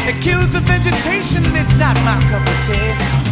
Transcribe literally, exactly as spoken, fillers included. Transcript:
It kills the vegetation, it's not my cup of tea.